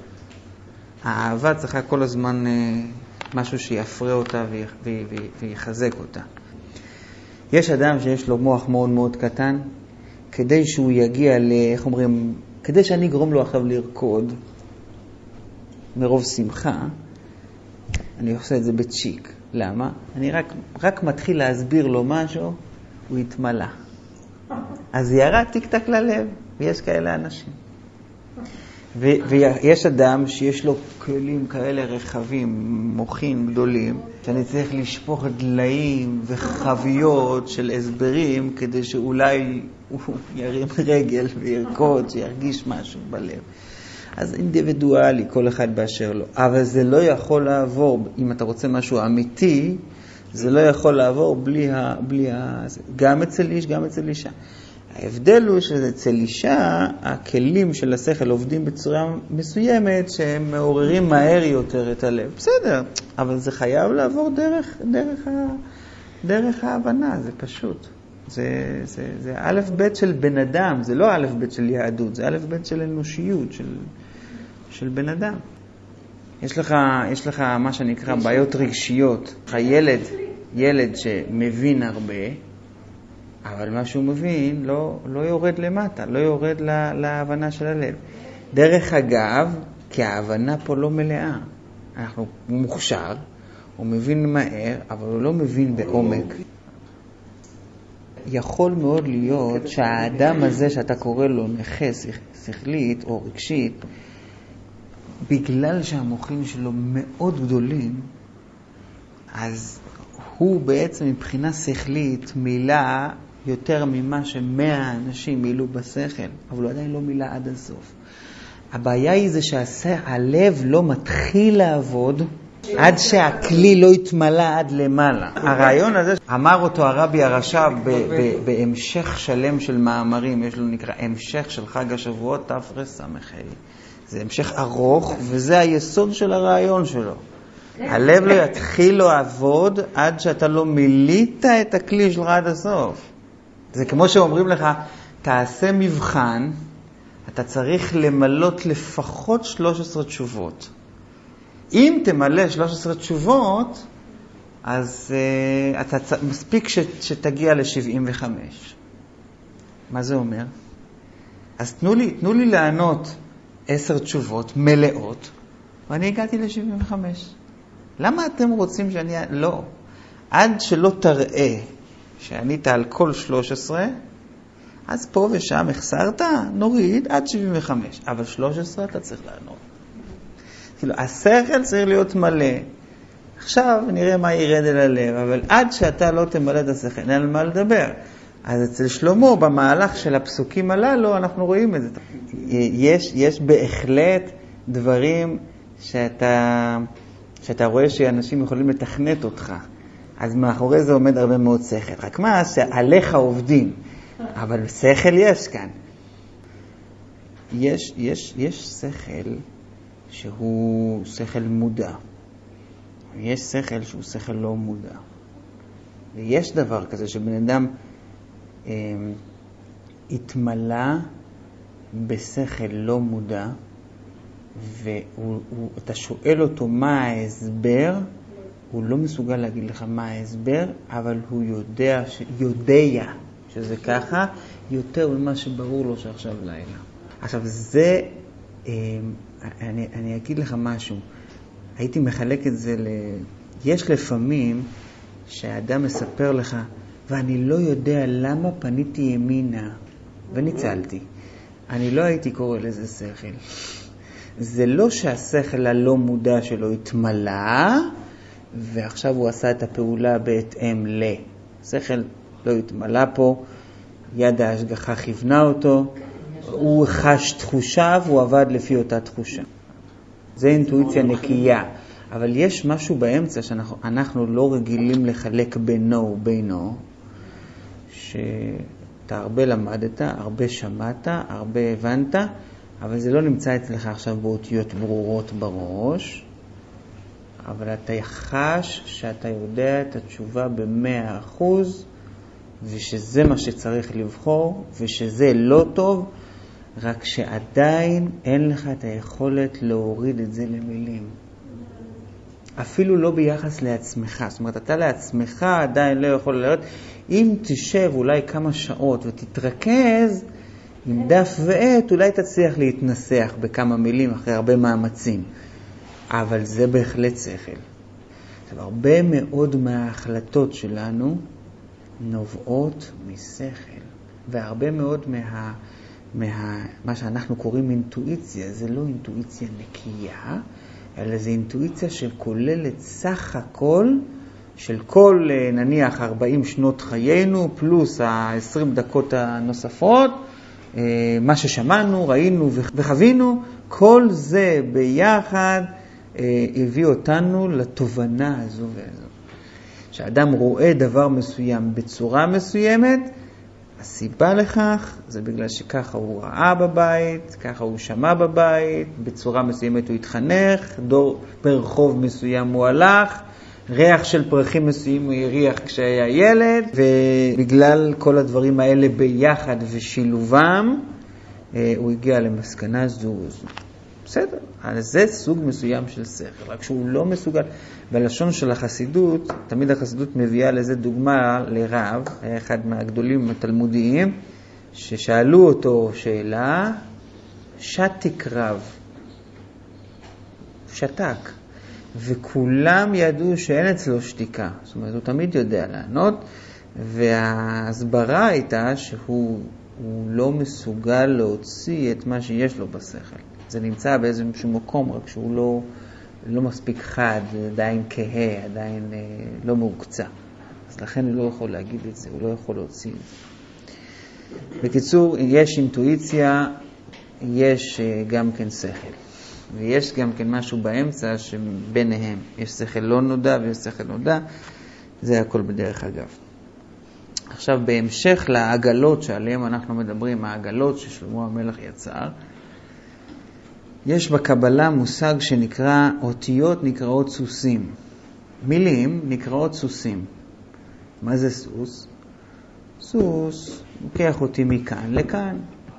האהבה צריכה כל הזמן משהו שיפרה אותה ויחזק אותה. יש אדם שיש לו מוח מאוד מאוד קטן, כדי שהוא יגיע ל... איך אומרים? כדי שאני אגרום לו עכשיו לרקוד, מרוב שמחה, אני עושה את זה בצ'יק. למה? אני רק, רק מתחיל להסביר לו משהו, הוא יתמלא. אז ירד טיק-טק ללב, ויש כאלה אנשים. ו- ויש אדם שיש לו כלים כאלה רחבים, מוחים גדולים, שאני צריך לשפוך דליים וחביות של הסברים, כדי שאולי הוא ירים רגל וירקוד, שירגיש משהו בלב. אז אינדיבידואלי, כל אחד באשר לו. אבל זה לא יכול לעבור, אם אתה רוצה משהו אמיתי, זה לא יכול לעבור בלי ה... בלי ה... גם אצל איש, גם אצל אישה. ההבדל הוא שאצל אישה, הכלים של השכל עובדים בצורה מסוימת, שהם מעוררים מהר יותר את הלב. בסדר, אבל זה חייב לעבור דרך, דרך, ה... דרך ההבנה, זה פשוט. זה, זה, זה א' ב' של בן אדם, זה לא א' ב' של יהדות, זה א' ב' של אנושיות, של, של בן אדם. יש לך, יש לך מה שנקרא בעיות רגשיות. ילד, ילד שמבין הרבה, אבל מה שהוא מבין לא, לא יורד למטה, לא יורד לה, להבנה של הלב. דרך אגב, כי ההבנה פה לא מלאה. אנחנו מוכשר, הוא מבין מהר, אבל הוא לא מבין בעומק. יכול מאוד להיות שהאדם הזה שאתה קורא לו נכה שכלית או רגשית, בגלל שהמוחים שלו מאוד גדולים, אז הוא בעצם מבחינה שכלית מילה יותר ממה שמאה אנשים מילאו בשכל, אבל הוא עדיין לא מילה עד הסוף. הבעיה היא זה שהלב לא מתחיל לעבוד עד שהכלי לא יתמלא עד למעלה. הרעיון הזה אמר אותו הרבי הרש"ב בהמשך שלם של מאמרים, יש לו נקרא המשך של חג השבועות תרס"ה. זה המשך ארוך, וזה היסוד של הרעיון שלו. הלב לא יתחיל לעבוד עד שאתה לא מילאת את הכלי שלך עד הסוף. זה כמו שאומרים לך, תעשה מבחן, אתה צריך למלות לפחות שלוש עשרה תשובות. אם תמלא שלוש עשרה תשובות, אז uh, אתה צ... מספיק ש... שתגיע ל-שבעים וחמש. מה זה אומר? אז תנו לי, תנו לי לענות עשר תשובות מלאות, ואני הגעתי ל-שבעים וחמש. למה אתם רוצים שאני... לא. עד שלא תראה שענית על כל שלוש עשרה, אז פה ושם החסרת, נוריד עד שבעים וחמש. אבל שלוש עשרה אתה צריך לענות. כאילו, השכל צריך להיות מלא. עכשיו נראה מה ירד אל הלב, אבל עד שאתה לא תמלא את השכל, אין על מה לדבר. אז אצל שלמה, במהלך של הפסוקים הללו, אנחנו רואים את זה. יש, יש בהחלט דברים שאתה, שאתה רואה שאנשים יכולים לתכנת אותך. אז מאחורי זה עומד הרבה מאוד שכל. רק מה, שעליך עובדים. אבל שכל יש כאן. יש, יש, יש שכל שהוא שכל מודע. יש שכל שהוא שכל לא מודע. ויש דבר כזה שבן אדם אה, התמלא בשכל לא מודע, ואתה שואל אותו מה ההסבר, הוא לא מסוגל להגיד לך מה ההסבר, אבל הוא יודע, ש... יודע שזה ככה, יותר ממה שברור לו שעכשיו לילה. עכשיו זה, אני, אני אגיד לך משהו, הייתי מחלק את זה ל... יש לפעמים שהאדם מספר לך, ואני לא יודע למה פניתי ימינה, וניצלתי. אני לא הייתי קורא לזה שכל. זה לא שהשכל הלא מודע שלו התמלא, ועכשיו הוא עשה את הפעולה בהתאם ל. השכל לא התמלא פה, יד ההשגחה כיוונה אותו, הוא חש תחושה והוא עבד לפי אותה תחושה. זה אינטואיציה נקייה. אבל יש משהו באמצע שאנחנו אנחנו לא רגילים לחלק בינו ובינו, שאתה הרבה למדת, הרבה שמעת, הרבה הבנת, אבל זה לא נמצא אצלך עכשיו באותיות ברורות בראש, אבל אתה חש שאתה יודע את התשובה במאה אחוז, ושזה מה שצריך לבחור, ושזה לא טוב, רק שעדיין אין לך את היכולת להוריד את זה למילים. אפילו לא ביחס לעצמך. זאת אומרת, אתה לעצמך עדיין לא יכול לראות. אם תשב אולי כמה שעות ותתרכז עם דף ועט, אולי תצליח להתנסח בכמה מילים אחרי הרבה מאמצים. אבל זה בהחלט שכל. עכשיו, הרבה מאוד מההחלטות שלנו נובעות משכל. והרבה מאוד מה, מה, מה שאנחנו קוראים אינטואיציה, זה לא אינטואיציה נקייה, אלא זה אינטואיציה שכוללת סך הכל של כל נניח ארבעים שנות חיינו פלוס ה-עשרים דקות הנוספות, מה ששמענו, ראינו וחווינו, כל זה ביחד הביא אותנו לתובנה הזו והזו. כשאדם רואה דבר מסוים בצורה מסוימת, הסיבה לכך זה בגלל שככה הוא ראה בבית, ככה הוא שמע בבית, בצורה מסוימת הוא התחנך, דור ברחוב מסוים הוא הלך, ריח של פרחים מסוים הוא הריח כשהיה ילד, ובגלל כל הדברים האלה ביחד ושילובם, הוא הגיע למסקנה זו וזו. בסדר, אז זה סוג מסוים של שכל, רק שהוא לא מסוגל. בלשון של החסידות, תמיד החסידות מביאה לזה דוגמה לרב, אחד מהגדולים התלמודיים, ששאלו אותו שאלה, שתק רב, שתק, וכולם ידעו שאין אצלו שתיקה, זאת אומרת, הוא תמיד יודע לענות, וההסברה הייתה שהוא הוא לא מסוגל להוציא את מה שיש לו בשכל. זה נמצא באיזשהו מקום, רק שהוא לא, לא מספיק חד, עדיין כהה, עדיין אה, לא מוקצה. אז לכן הוא לא יכול להגיד את זה, הוא לא יכול להוציא את זה. בקיצור, יש אינטואיציה, יש אה, גם כן שכל. ויש גם כן משהו באמצע שביניהם. יש שכל לא נודע ויש שכל נודע. זה הכל בדרך אגב. עכשיו, בהמשך לעגלות שעליהם אנחנו מדברים, העגלות ששלמה המלך יצר, יש בקבלה מושג שנקרא, אותיות נקראות סוסים. מילים נקראות סוסים. מה זה סוס? סוס לוקח אותי מכאן לכאן.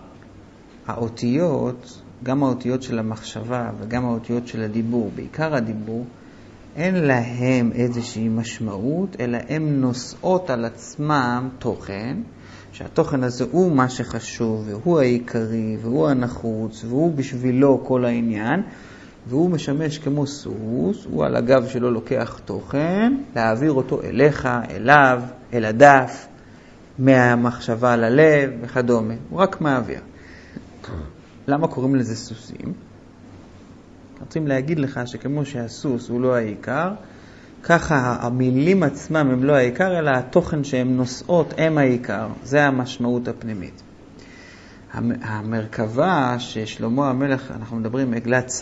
האותיות, גם האותיות של המחשבה וגם האותיות של הדיבור, בעיקר הדיבור, אין להם איזושהי משמעות, אלא הם נושאות על עצמם תוכן, שהתוכן הזה הוא מה שחשוב, והוא העיקרי, והוא הנחוץ, והוא בשבילו כל העניין, והוא משמש כמו סוס, הוא על הגב שלו לוקח תוכן, להעביר אותו אליך, אליו, אל הדף, מהמחשבה ללב וכדומה. הוא רק מעביר. למה קוראים לזה סוסים? רוצים להגיד לך שכמו שהסוס הוא לא העיקר, ככה המילים עצמם הם לא העיקר, אלא התוכן שהם נושאות הם העיקר. זה המשמעות הפנימית. המרכבה ששלמה המלך, אנחנו מדברים עגלת צו,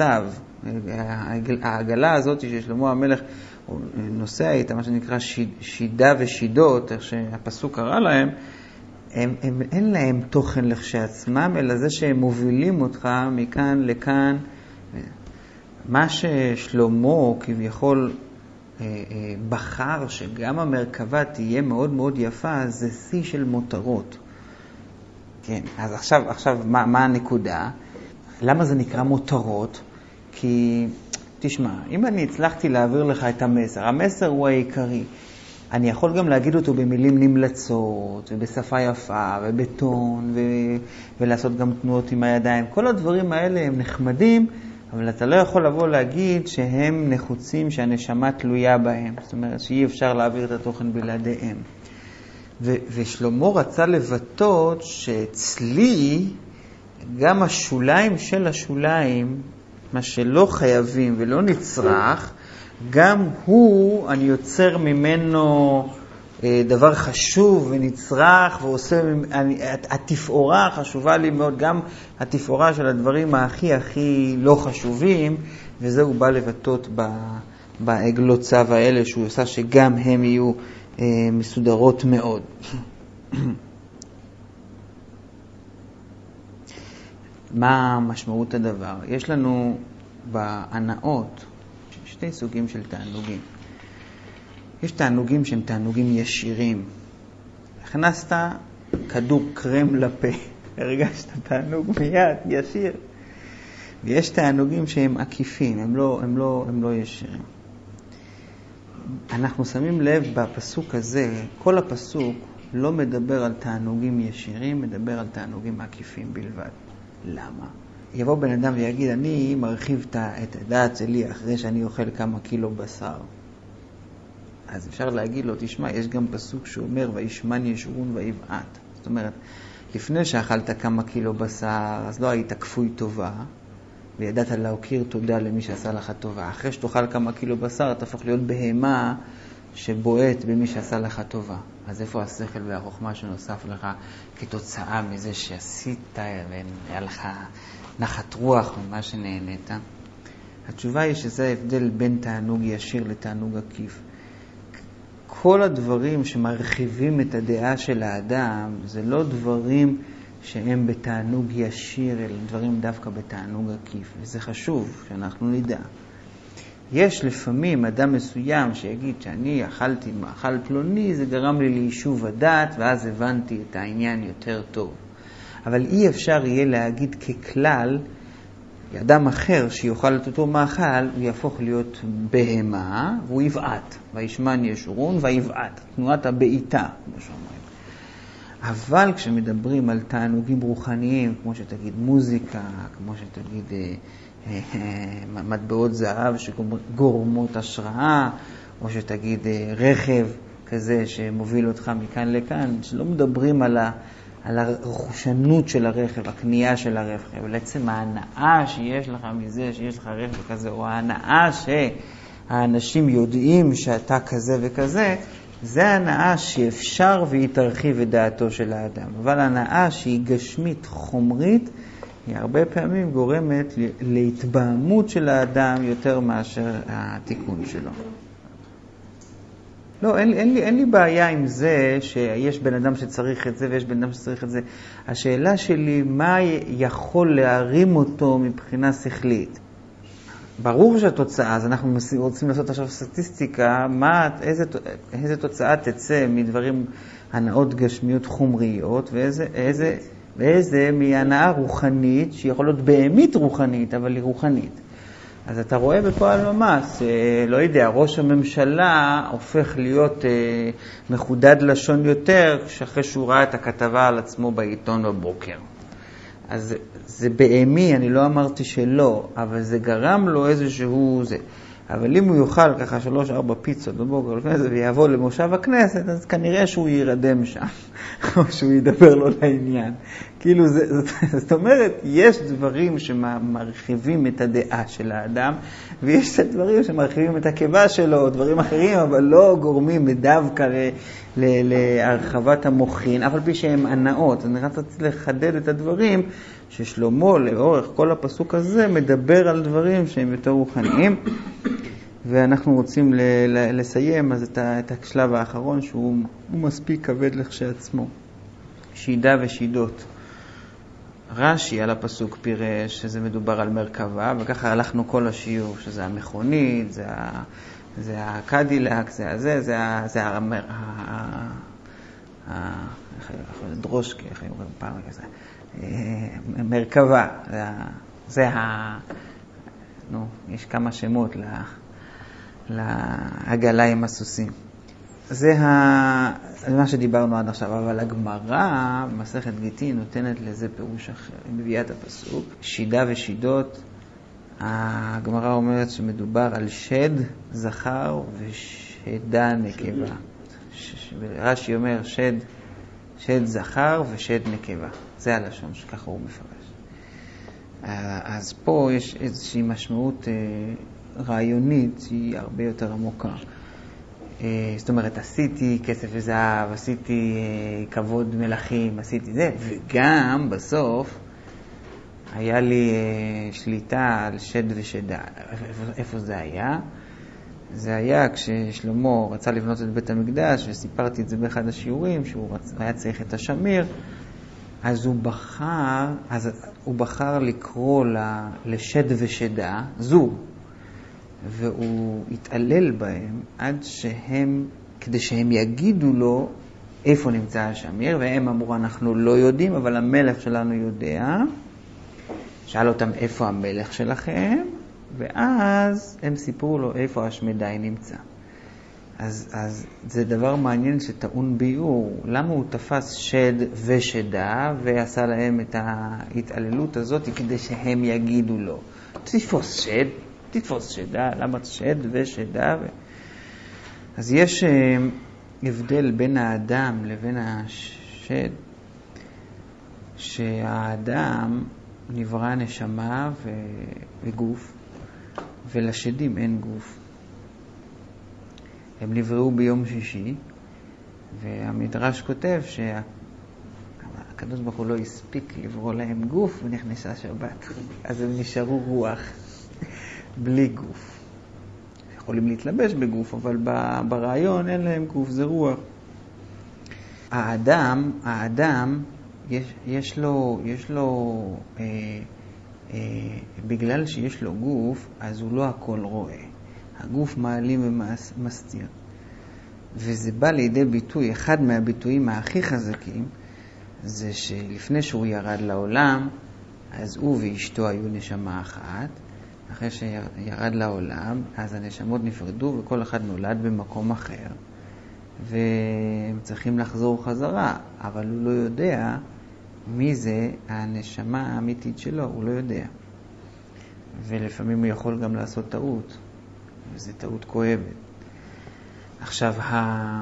העגלה הזאת ששלמה המלך נוסע איתה, מה שנקרא שידה ושידות, איך שהפסוק קרא להם, הם, הם, אין להם תוכן לכשעצמם, אלא זה שהם מובילים אותך מכאן לכאן. מה ששלמה כביכול אה, אה, בחר שגם המרכבה תהיה מאוד מאוד יפה, זה שיא של מותרות. כן, אז עכשיו, עכשיו מה, מה הנקודה? למה זה נקרא מותרות? כי, תשמע, אם אני הצלחתי להעביר לך את המסר, המסר הוא העיקרי, אני יכול גם להגיד אותו במילים נמלצות, ובשפה יפה, ובטון, ו... ולעשות גם תנועות עם הידיים. כל הדברים האלה הם נחמדים, אבל אתה לא יכול לבוא להגיד שהם נחוצים, שהנשמה תלויה בהם. זאת אומרת שאי אפשר להעביר את התוכן בלעדיהם. ו... ושלמה רצה לבטאות שאצלי גם השוליים של השוליים, מה שלא חייבים ולא נצרך, גם הוא, אני יוצר ממנו דבר חשוב ונצרך, ועושה, אני, התפאורה חשובה לי מאוד, גם התפאורה של הדברים הכי הכי לא חשובים, וזה הוא בא לבטאות בעגלות צו האלה, שהוא עושה שגם הם יהיו אה, מסודרות מאוד. מה משמעות הדבר? יש לנו בהנאות שתי סוגים של תענוגים. יש תענוגים שהם תענוגים ישירים. הכנסת כדור קרם לפה, הרגשת תענוג מיד, ישיר. ויש תענוגים שהם עקיפים, הם לא, הם לא, הם לא ישירים. אנחנו שמים לב בפסוק הזה, כל הפסוק לא מדבר על תענוגים ישירים, מדבר על תענוגים עקיפים בלבד. למה? יבוא בן אדם ויגיד, אני מרחיב את הדעת שלי אחרי שאני אוכל כמה קילו בשר. אז אפשר להגיד לו, תשמע, יש גם פסוק שאומר, וישמן ישורון ויבעט. זאת אומרת, לפני שאכלת כמה קילו בשר, אז לא היית כפוי טובה, וידעת להוקיר תודה למי שעשה לך טובה. אחרי שתאכל כמה קילו בשר, תהפוך להיות בהמה שבועט במי שעשה לך טובה. אז איפה השכל והחוכמה שנוסף לך כתוצאה מזה שעשית והיה לך נחת רוח ממה שנהנית? התשובה היא שזה ההבדל בין תענוג ישיר לתענוג עקיף. כל הדברים שמרחיבים את הדעה של האדם, זה לא דברים שהם בתענוג ישיר, אלא דברים דווקא בתענוג עקיף. וזה חשוב שאנחנו נדע. יש לפעמים אדם מסוים שיגיד שאני אכלתי מאכל פלוני, זה גרם לי ליישוב הדעת, ואז הבנתי את העניין יותר טוב. אבל אי אפשר יהיה להגיד ככלל, אדם אחר שיוכל את אותו מאכל, הוא יהפוך להיות בהמה, והוא יבעט. וישמן ישורון ויבעט. תנועת הבעיטה, כמו שאומרים. אבל כשמדברים על תענוגים רוחניים, כמו שתגיד מוזיקה, כמו שתגיד מטבעות זהב שגורמות השראה, או שתגיד רכב כזה שמוביל אותך מכאן לכאן, שלא מדברים על ה... על הרכושנות של הרכב, הקנייה של הרכב, ולעצם ההנאה שיש לך מזה, שיש לך רכב כזה, או ההנאה שהאנשים יודעים שאתה כזה וכזה, זה ההנאה שאפשר והיא תרחיב את דעתו של האדם. אבל ההנאה שהיא גשמית, חומרית, היא הרבה פעמים גורמת להתבהמות של האדם יותר מאשר התיקון שלו. לא, אין, אין, לי, אין לי בעיה עם זה שיש בן אדם שצריך את זה ויש בן אדם שצריך את זה. השאלה שלי, מה יכול להרים אותו מבחינה שכלית? ברור שהתוצאה, אז אנחנו רוצים לעשות עכשיו סטטיסטיקה, מה, איזה, איזה תוצאה תצא מדברים הנאות גשמיות חומריות, ואיזה, איזה, ואיזה מהנאה רוחנית, שיכול להיות באמת רוחנית, אבל היא רוחנית. אז אתה רואה בפועל ממש, לא יודע, ראש הממשלה הופך להיות מחודד לשון יותר, אחרי שהוא ראה את הכתבה על עצמו בעיתון בבוקר. אז זה באמי, אני לא אמרתי שלא, אבל זה גרם לו איזשהו זה. אבל אם הוא יאכל ככה שלוש ארבע פיצות בבוקר לפני זה ויעבור למושב הכנסת, אז כנראה שהוא יירדם שם, או שהוא ידבר לו לעניין. כאילו, זה, זאת, זאת אומרת, יש דברים שמרחיבים את הדעה של האדם, ויש דברים שמרחיבים את הקיבה שלו, או דברים אחרים, אבל לא גורמים דווקא ל, ל, להרחבת המוחין, אף על פי שהם הנאות. אני רציתי לחדד את הדברים ששלמה לאורך כל הפסוק הזה מדבר על דברים שהם יותר רוחניים, ואנחנו רוצים ל- ל- לסיים אז את, ה- את השלב האחרון שהוא מספיק כבד לכשעצמו. שידה ושידות. רש"י על הפסוק פירש שזה מדובר על מרכבה, וככה הלכנו כל השיעור, שזה המכונית, זה, ה- זה הקדילק, זה הזה, זה ה... זה ה... דרושקי, איך היו פעם כזה. מרכבה, זה, זה ה... נו, יש כמה שמות לה, לעגלה עם הסוסים. זה ה... מה שדיברנו עד עכשיו, אבל הגמרא, מסכת גיטין, נותנת לזה פירוש אחר. היא מביאה את הפסוק, שידה ושידות, הגמרא אומרת שמדובר על שד זכר ושדה נקבה. רש"י אומר שד, שד זכר ושד נקבה. זה הלשון שככה הוא מפרש. אז פה יש איזושהי משמעות רעיונית שהיא הרבה יותר עמוקה. זאת אומרת, עשיתי כסף וזהב, עשיתי כבוד מלכים, עשיתי זה, וגם בסוף היה לי שליטה על שד ושדה. איפה זה היה? זה היה כששלמה רצה לבנות את בית המקדש, וסיפרתי את זה באחד השיעורים, שהוא רצ... היה צריך את השמיר, אז הוא בחר, אז הוא בחר לקרוא לה, לשד ושדה, זוג, והוא התעלל בהם עד שהם, כדי שהם יגידו לו איפה נמצא השמיר, והם אמרו, אנחנו לא יודעים, אבל המלך שלנו יודע. שאל אותם איפה המלך שלכם, ואז הם סיפרו לו איפה השמדי נמצא. אז, אז זה דבר מעניין שטעון ביאור. למה הוא תפס שד ושדה ועשה להם את ההתעללות הזאת כדי שהם יגידו לו? תתפוס שד, תתפוס שדה, למה שד ושדה? ו... אז יש הבדל בין האדם לבין השד, שהאדם נברא נשמה וגוף, ולשדים אין גוף. הם נבראו ביום שישי, והמדרש כותב שהקדוש ברוך הוא לא הספיק לברוא להם גוף ונכנסה שבת. אז הם נשארו רוח, בלי גוף. יכולים להתלבש בגוף, אבל ברעיון אין להם גוף, זה רוח. האדם, האדם, יש, יש לו, יש לו אה, אה, בגלל שיש לו גוף, אז הוא לא הכל רואה. הגוף מעלים ומסתיר. וזה בא לידי ביטוי, אחד מהביטויים הכי חזקים, זה שלפני שהוא ירד לעולם, אז הוא ואשתו היו נשמה אחת. אחרי שירד לעולם, אז הנשמות נפרדו וכל אחד נולד במקום אחר. והם צריכים לחזור חזרה, אבל הוא לא יודע מי זה הנשמה האמיתית שלו, הוא לא יודע. ולפעמים הוא יכול גם לעשות טעות, וזו טעות כואבת. עכשיו, ה...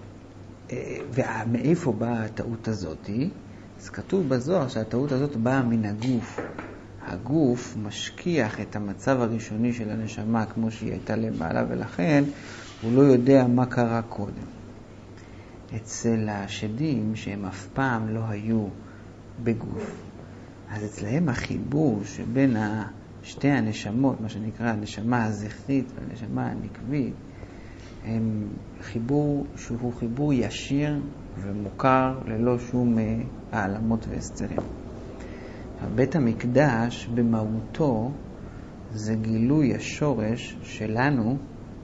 ומאיפה באה הטעות הזאת? אז כתוב בזוהר שהטעות הזאת באה מן הגוף. הגוף משכיח את המצב הראשוני של הנשמה כמו שהיא הייתה למעלה, ולכן הוא לא יודע מה קרה קודם. אצל השדים שהם אף פעם לא היו בגוף, אז אצלהם החיבור שבין שתי הנשמות, מה שנקרא הנשמה הזכרית והנשמה הנקבית, הם חיבור שהוא חיבור ישיר ומוכר ללא שום העלמות והסתרים. בית המקדש במהותו זה גילוי השורש שלנו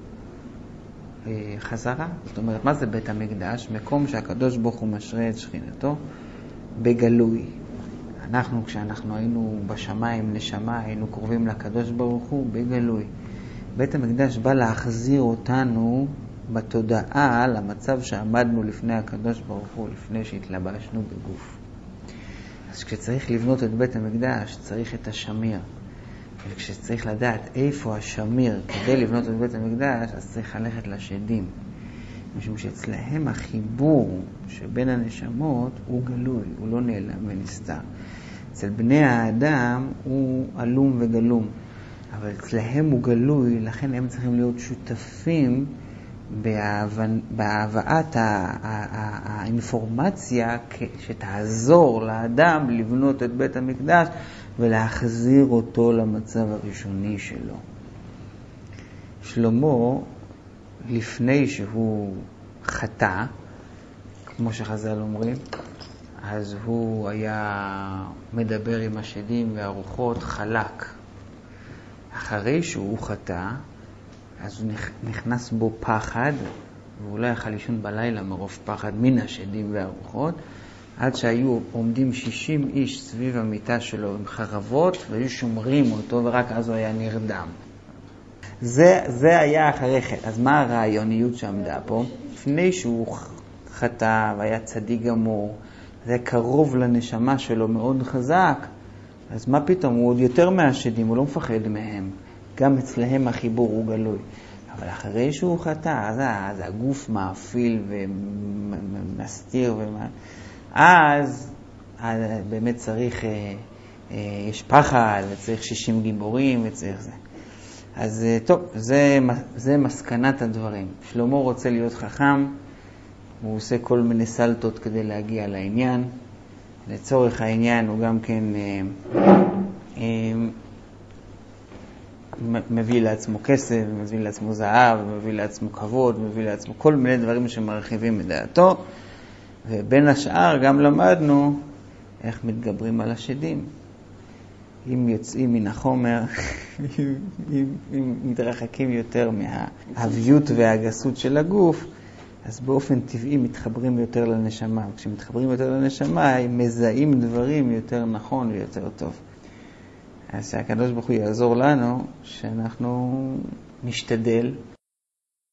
חזרה. זאת אומרת, מה זה בית המקדש? מקום שהקדוש ברוך הוא משרה את שכינתו בגלוי. אנחנו, כשאנחנו היינו בשמיים נשמה, היינו קרובים לקדוש ברוך הוא בגלוי. בית המקדש בא להחזיר אותנו בתודעה למצב שעמדנו לפני הקדוש ברוך הוא, לפני שהתלבשנו בגוף. אז כשצריך לבנות את בית המקדש, צריך את השמיר. וכשצריך לדעת איפה השמיר כדי לבנות את בית המקדש, אז צריך ללכת לשדים. משום שאצלהם החיבור שבין הנשמות הוא גלוי, הוא לא נעלם ונסתר. אצל בני האדם הוא עלום וגלום, אבל אצלהם הוא גלוי, לכן הם צריכים להיות שותפים בהבאת האינפורמציה שתעזור לאדם לבנות את בית המקדש ולהחזיר אותו למצב הראשוני שלו. שלמה, לפני שהוא חטא, כמו שחז"ל אומרים, אז הוא היה מדבר עם השדים והרוחות חלק. אחרי שהוא חטא, אז הוא נכנס בו פחד, והוא לא יכל לישון בלילה מרוב פחד מן השדים והרוחות, עד שהיו עומדים שישים איש סביב המיטה שלו עם חרבות, והיו שומרים אותו, ורק אז הוא היה נרדם. זה, זה היה אחרי חטא. אז מה הרעיוניות שעמדה פה? לפני שהוא חטא והיה צדיק גמור, זה היה קרוב לנשמה שלו מאוד חזק, אז מה פתאום? הוא עוד יותר מהשדים, הוא לא מפחד מהם. גם אצלהם החיבור הוא גלוי. אבל אחרי שהוא חטא, אז, אז הגוף מאפיל ומסתיר, ומה... אז, אז באמת צריך, אה, אה, יש פחד, וצריך שישים גיבורים, וצריך זה. אז טוב, זה, זה מסקנת הדברים. שלמה רוצה להיות חכם, הוא עושה כל מיני סלטות כדי להגיע לעניין. לצורך העניין הוא גם כן אה, אה, מביא לעצמו כסף, מביא לעצמו זהב, מביא לעצמו כבוד, מביא לעצמו כל מיני דברים שמרחיבים את דעתו. ובין השאר גם למדנו איך מתגברים על השדים. אם יוצאים מן החומר, אם, אם, אם מתרחקים יותר מהאביות והגסות של הגוף, אז באופן טבעי מתחברים יותר לנשמה. כשמתחברים יותר לנשמה, הם מזהים דברים יותר נכון ויותר טוב. אז שהקדוש ברוך הוא יעזור לנו, שאנחנו נשתדל